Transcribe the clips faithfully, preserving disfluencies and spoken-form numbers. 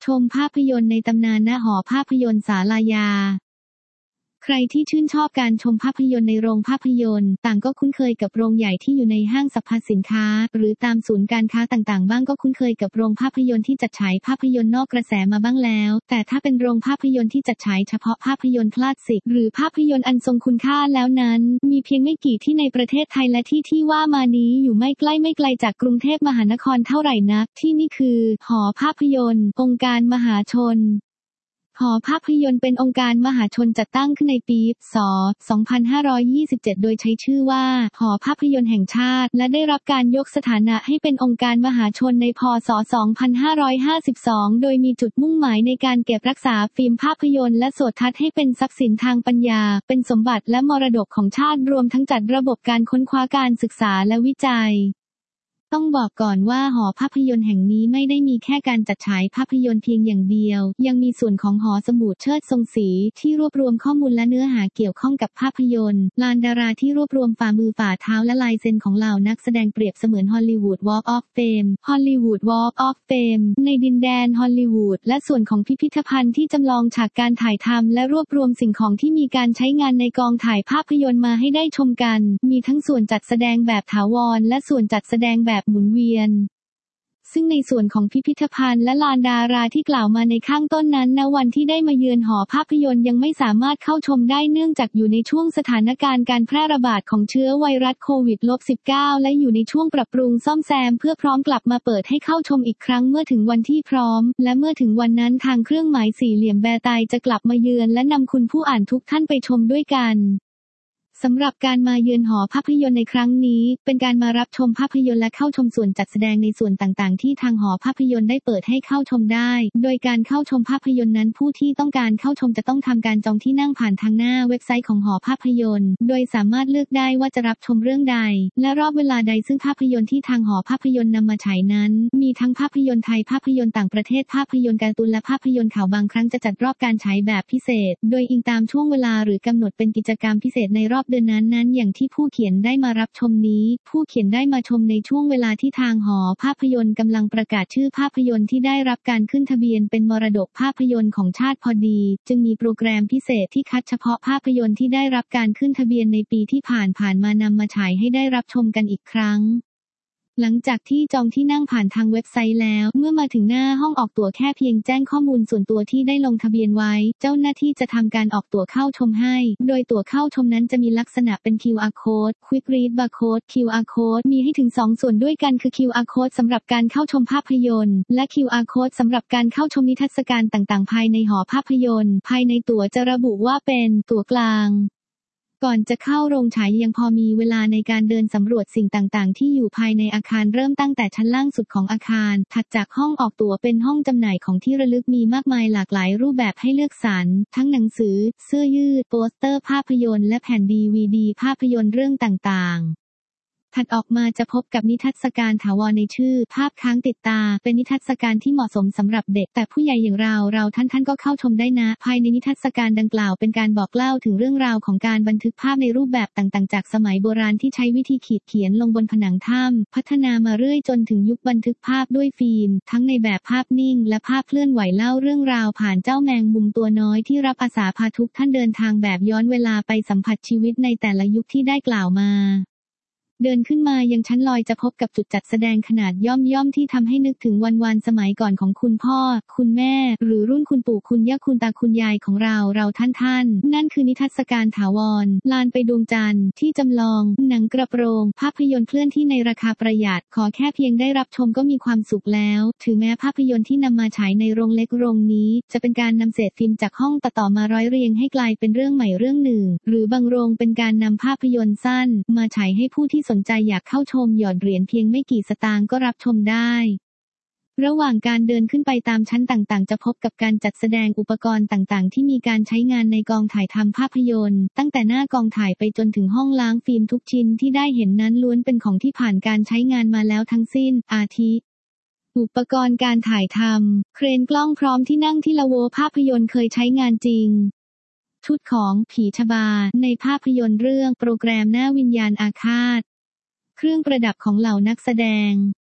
ชมภาพยนตร์ในตำนานณหอภาพยนตร์ศาลายาใครที่ชื่นชอบการชมภาพยนตร์ในโรงภาพยนตร์ต่างก็คุ้นเคยกับโรงใหญ่ที่อยู่ในห้างสรรพสินค้าหรือตามศูนย์การค้าต่างๆบ้างก็คุ้นเคยกับโรงภาพยนตร์ที่จัดฉายภาพยนตร์นอกกระแสมาบ้างแล้วแต่ถ้าเป็นโรงภาพยนตร์ที่จัดฉายเฉพาะภาพยนตร์คลาสสิกหรือภาพยนตร์อันทรงคุณค่าแล้วนั้นมีเพียงไม่กี่ที่ในประเทศไทยและที่ที่ว่ามานี้อยู่ไม่ใกล้ไม่ไกลจากกรุงเทพมหานครเท่าไหร่นักที่นี่คือหอภาพยนตร์องค์การมหาชนหอภาพยนตร์เป็นองค์การมหาชนจัดตั้งขึ้นในปีศ.สองพันห้าร้อยยี่สิบเจ็ดโดยใช้ชื่อว่าหอภาพยนตร์แห่งชาติและได้รับการยกสถานะให้เป็นองค์การมหาชนในพ.ศ. สองพันห้าร้อยห้าสิบสองโดยมีจุดมุ่งหมายในการเก็บรักษาฟิล์มภาพยนตร์และโสตทัศน์ให้เป็นทรัพย์สินทางปัญญาเป็นสมบัติและมรดกของชาติรวมทั้งจัดระบบการค้นคว้าการศึกษาและวิจัยต้องบอกก่อนว่าหอภาพยนตร์แห่งนี้ไม่ได้มีแค่การจัดฉายภาพยนตร์เพียงอย่างเดียวยังมีส่วนของหอสมุดเชิดทรงศรีที่รวบรวมข้อมูลและเนื้อหาเกี่ยวข้องกับภาพยนตร์ลานดาราที่รวบรวมฝ่ามือฝ่าเท้าและลายเซ็นของเหล่านักแสดงเปรียบเสมือนฮอลลีวูด Walk of Fame ฮอลลีวูด Walk of Fame ในดินแดนฮอลลีวูดและส่วนของพิพิธภัณฑ์ที่จำลองฉากการถ่ายทำและรวบรวมสิ่งของที่มีการใช้งานในกองถ่ายภาพยนตร์มาให้ได้ชมกันมีทั้งส่วนจัดแสดงแบบถาวรและส่วนจัดแสดงแบบหมุนเวียนซึ่งในส่วนของพิพิธภัณฑ์และลานดาราที่กล่าวมาในข้างต้นนั้นณวันที่ได้มาเยือนหอภาพยนตร์ยังไม่สามารถเข้าชมได้เนื่องจากอยู่ในช่วงสถานการณ์การแพร่ระบาดของเชื้อไวรัสโควิด สิบเก้า และอยู่ในช่วงปรับปรุงซ่อมแซมเพื่อพร้อมกลับมาเปิดให้เข้าชมอีกครั้งเมื่อถึงวันที่พร้อมและเมื่อถึงวันนั้นทางเครื่องหมายสี่เหลี่ยมแบร์ไตจะกลับมาเยือนและนำคุณผู้อ่านทุกท่านไปชมด้วยกันสำหรับการมาเยือนหอภาพยนตร์ในครั้งนี้เป็นการมารับชมภาพยนตร์และเข้าชมส่วนจัดแสดงในส่วนต่างๆที่ทางหอภาพยนตร์ได้เปิดให้เข้าชมได้โดยการเข้าชมภาพยนตร์นั้นผู้ที่ต้องการเข้าชมจะต้องทำการจองที่นั่งผ่านทางหน้าเว็บไซต์ของหอภาพยนตร์โดยสามารถเลือกได้ว่าจะรับชมเรื่องใดและรอบเวลาใดซึ่งภาพยนตร์ที่ทางหอภาพยนตร์นำมาฉายนั้นมีทั้งภาพยนตร์ไทยภาพยนตร์ต่างประเทศภาพยนตร์การ์ตูนและภาพยนตร์ข่าวบางครั้งจะจัดรอบการฉายแบบพิเศษโดยอิงตามช่วงเวลาหรือกำหนดเป็นกิจกรรมพิเศษในรอบเดือนนั้นๆอย่างที่ผู้เขียนได้มารับชมนี้ผู้เขียนได้มาชมในช่วงเวลาที่ทางหอภาพยนตร์กำลังประกาศชื่อภาพยนตร์ที่ได้รับการขึ้นทะเบียนเป็นมรดกภาพยนตร์ของชาติพอดีจึงมีโปรแกรมพิเศษที่คัดเฉพาะภาพยนตร์ที่ได้รับการขึ้นทะเบียนในปีที่ผ่านผ่านมานำมาฉายให้ได้รับชมกันอีกครั้งหลังจากที่จองที่นั่งผ่านทางเว็บไซต์แล้วเมื่อมาถึงหน้าห้องออกตั๋วแค่เพียงแจ้งข้อมูลส่วนตัวที่ได้ลงทะเบียนไว้เจ้าหน้าที่จะทำการออกตั๋วเข้าชมให้โดยตั๋วเข้าชมนั้นจะมีลักษณะเป็น คิว อาร์ Code Quick Read Barcode คิว อาร์ Code มีให้ถึงสองส่วนด้วยกันคือ คิว อาร์ Code สำหรับการเข้าชมภาพยนตร์และ คิว อาร์ Code สำหรับการเข้าชมนิทรรศการต่างๆภายในหอภาพยนตร์ภายในตั๋วจะระบุว่าเป็นตั๋วกลางก่อนจะเข้าโรงฉายยังพอมีเวลาในการเดินสำรวจสิ่งต่างๆที่อยู่ภายในอาคารเริ่มตั้งแต่ชั้นล่างสุดของอาคารถัดจากห้องออกตั๋วเป็นห้องจำหน่ายของที่ระลึกมีมากมายหลากหลายรูปแบบให้เลือกสรรทั้งหนังสือเสื้อยืดโปสเตอร์ภาพยนตร์และแผ่นดีวีดีภาพยนตร์เรื่องต่างๆถัดออกมาจะพบกับนิทรรศการถาวรในชื่อภาพค้างติดตาเป็นนิทรรศการที่เหมาะสมสำหรับเด็กแต่ผู้ใหญ่อย่างเราเราท่านท่านก็เข้าชมได้นะภายในนิทรรศการดังกล่าวเป็นการบอกเล่าถึงเรื่องราวของการบันทึกภาพในรูปแบบต่างๆจากสมัยโบราณที่ใช้วิธีขีดเขียนลงบนผนังถ้ำพัฒนามาเรื่อยจนถึงยุคบันทึกภาพด้วยฟิล์มทั้งในแบบภาพนิ่งและภาพเคลื่อนไหวเล่าเรื่องราวผ่านเจ้าแมงมุมตัวน้อยที่รับอาสาพาทุกท่านเดินทางแบบย้อนเวลาไปสัมผัสชีวิตในแต่ละยุคที่ได้กล่าวมาเดินขึ้นมายังชั้นลอยจะพบกับจุดจัดแสดงขนาดย่อมๆที่ทำให้นึกถึงวันวานสมัยก่อนของคุณพ่อคุณแม่หรือรุ่นคุณปู่คุณย่าคุณตาคุณยายของเราเราท่านท่านนั่นคือนิทรรศการถาวรลานไปดวงจันทร์ที่จำลองหนังกระโปรงภาพยนตร์เคลื่อนที่ในราคาประหยัดขอแค่เพียงได้รับชมก็มีความสุขแล้วถึงแม้ภาพยนตร์ที่นำมาฉายในโรงเล็กโรงนี้จะเป็นการนำเศษฟิล์มจากห้องตัดต่อมาร้อยเรียงให้กลายเป็นเรื่องใหม่เรื่องหนึ่งหรือบางโรงเป็นการนำภาพยนตร์สั้นมาฉายให้ผู้ที่สนใจอยากเข้าชมหยอดเหรียญเพียงไม่กี่สตางค์ก็รับชมได้ระหว่างการเดินขึ้นไปตามชั้นต่างๆจะพบกับการจัดแสดงอุปกรณ์ต่างๆที่มีการใช้งานในกองถ่ายทำภาพยนตร์ตั้งแต่หน้ากองถ่ายไปจนถึงห้องล้างฟิล์มทุกชิ้นที่ได้เห็นนั้นล้วนเป็นของที่ผ่านการใช้งานมาแล้วทั้งสิ้นอาทิอุปกรณ์การถ่ายทำเครนกล้องพร้อมที่นั่งที่ละโวภาพยนตร์เคยใช้งานจริงชุดของผีชบาในภาพยนตร์เรื่องโปรแกรมหน้าวิญญาณอาฆาตเครื่องประดับของเหล่านักแสดง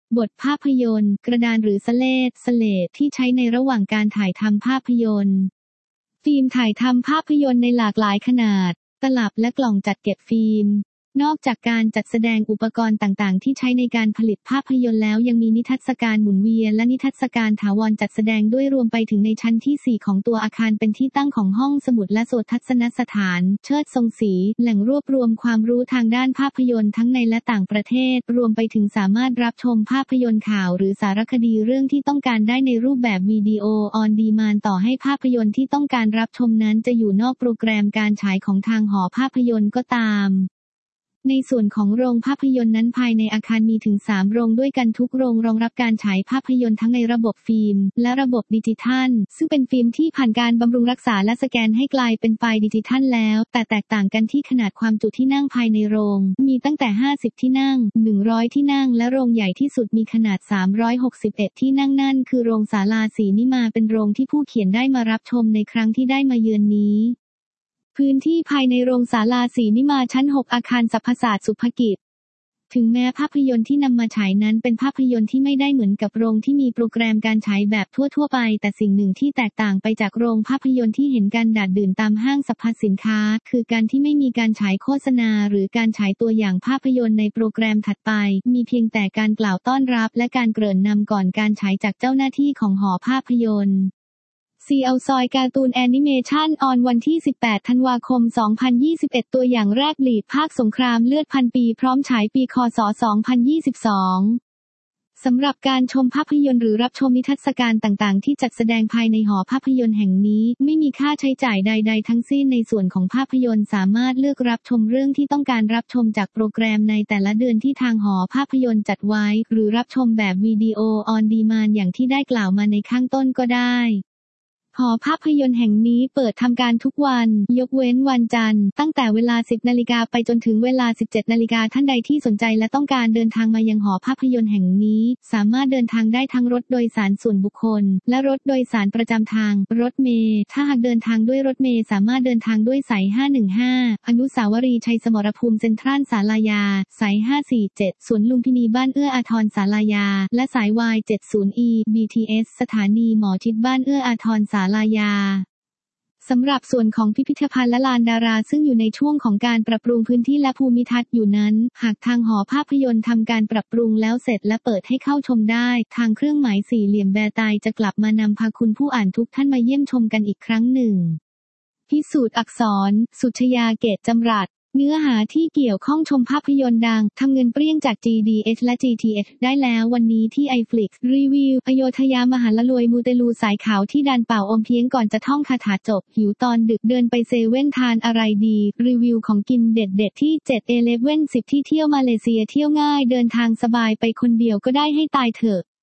บทภาพยนตร์กระดานหรือสเลดสเลดที่ใช้ในระหว่างการถ่ายทำภาพยนตร์ฟิล์มถ่ายทำภาพยนตร์ในหลากหลายขนาดตลับและกล่องจัดเก็บฟิล์มนอกจากการจัดแสดงอุปกรณ์ต่างๆที่ใช้ในการผลิตภาพยนตร์แล้วยังมีนิทรรศการหมุนเวียนและนิทรรศการถาวรจัดแสดงด้วยรวมไปถึงในชั้นที่สี่ของตัวอาคารเป็นที่ตั้งของห้องสมุดและโซนทัศนสถานเชิดทรงศรีแหล่งรวบรวมความรู้ทางด้านภาพยนตร์ทั้งในและต่างประเทศรวมไปถึงสามารถรับชมภาพยนตร์ข่าวหรือสารคดีเรื่องที่ต้องการได้ในรูปแบบวิดีโอออนดีมานด์ต่อให้ภาพยนตร์ที่ต้องการรับชมนั้นจะอยู่นอกโปรแกรมการฉายของทางหอภาพยนตร์ก็ตามในส่วนของโรงภาพยนตร์นั้นภายในอาคารมีถึงสามโรงด้วยกันทุกโรงรองรับการฉายภาพยนตร์ทั้งในระบบฟิล์มและระบบดิจิทัลซึ่งเป็นฟิล์มที่ผ่านการบำรุงรักษาและสแกนให้กลายเป็นไฟล์ดิจิทัลแล้วแต่แตกต่างกันที่ขนาดความจุที่นั่งภายในโรงมีตั้งแต่ห้าสิบที่นั่งหนึ่งร้อยที่นั่งและโรงใหญ่ที่สุดมีขนาดสามร้อยหกสิบเอ็ดที่นั่งนั่นคือโรงศาลาศรีนิมาเป็นโรงที่ผู้เขียนได้มารับชมในครั้งที่ได้มาเยือนนี้พื้นที่ภายในโรงศาลาศรีนิมาชั้นหกอาคารสรรพศาสตร์สุภกิจถึงแม้ภาพยนตร์ที่นำมาฉายนั้นเป็นภาพยนตร์ที่ไม่ได้เหมือนกับโรงที่มีโปรแกรมการฉายแบบทั่วๆไปแต่สิ่งหนึ่งที่แตกต่างไปจากโรงภาพยนตร์ที่เห็นกันดาดดื่นตามห้างสรรพสินค้าคือการที่ไม่มีการฉายโฆษณาหรือการฉายตัวอย่างภาพยนตร์ในโปรแกรมถัดไปมีเพียงแต่การกล่าวต้อนรับและการเกริ่นนำก่อนการฉายจากเจ้าหน้าที่ของหอภาพยนตร์ซีเอาซอยการ์ตูนแอนิเมชันออนวันที่สิบแปดธันวาคมสองพันยี่สิบเอ็ดตัวอย่างแรกลีดภาคสงครามเลือดพันปีพร้อมฉายปีคศสองพันยี่สิบสองสำหรับการชมภาพยนตร์หรือรับชมนิทรรศการต่างๆที่จัดแสดงภายในหอภาพยนตร์แห่งนี้ไม่มีค่าใช้จ่ายใดๆทั้งสิ้นในส่วนของภาพยนตร์สามารถเลือกรับชมเรื่องที่ต้องการรับชมจากโปรแกรมในแต่ละเดือนที่ทางหอภาพยนตร์จัดไว้หรือรับชมแบบวิดีโอออนดีมานด์อย่างที่ได้กล่าวมาในข้างต้นก็ได้หอภาพยนตร์แห่งนี้เปิดทำการทุกวันยกเว้นวันจันทร์ตั้งแต่เวลา สิบนาฬิกาไปจนถึงเวลา สิบเจ็ดนาฬิกาท่านใดที่สนใจและต้องการเดินทางมายังหอภาพยนตร์แห่งนี้สามารถเดินทางได้ทั้งรถโดยสารส่วนบุคคลและรถโดยสารประจำทางรถเมล์ถ้าหากเดินทางด้วยรถเมล์สามารถเดินทางด้วยสายห้าหนึ่งห้าอนุสาวรีย์ชัยสมรภูมิเซ็นทรัลศาลายาสายห้าสี่เจ็ดสวนลุมพินีบ้านเอื้ออาทรศาลายาและสาย วาย เจ็ดสิบ อี บี ที เอส สถานีหมอชิดบ้านเอื้ออาทรศาลายาสำหรับส่วนของพิพิธภัณฑ์และลานดาราซึ่งอยู่ในช่วงของการปรับปรุงพื้นที่และภูมิทัศน์อยู่นั้นหากทางหอภาพยนตร์ทำการปรับปรุงแล้วเสร็จและเปิดให้เข้าชมได้ทางเครื่องหมายสี่เหลี่ยมแบร์ตายจะกลับมานำพาคุณผู้อ่านทุกท่านมาเยี่ยมชมกันอีกครั้งหนึ่งพิสูจน์อักษรสุชยาเกตจำรัดเนื้อหาที่เกี่ยวข้องชมภาพยนตร์ดังทำเงินเปรี้ยงจาก จี ดี เอช และ จี ที เอช ได้แล้ววันนี้ที่ ไอ เอฟ ลิกซ์ รีวิวอโยธยามหาละรวยมูเตลูสายขาวที่ดันเป่าอมเพียงก่อนจะท่องคาถาจบหิวตอนดึกเดินไปเซเว่นทานอะไรดีรีวิวของกินเด็ดๆที่เจ็ด เอเลฟเว่น สิบที่เที่ยวมาเลเซียเที่ยวง่ายเดินทางสบายไปคนเดียวก็ได้ให้ตายเถอะ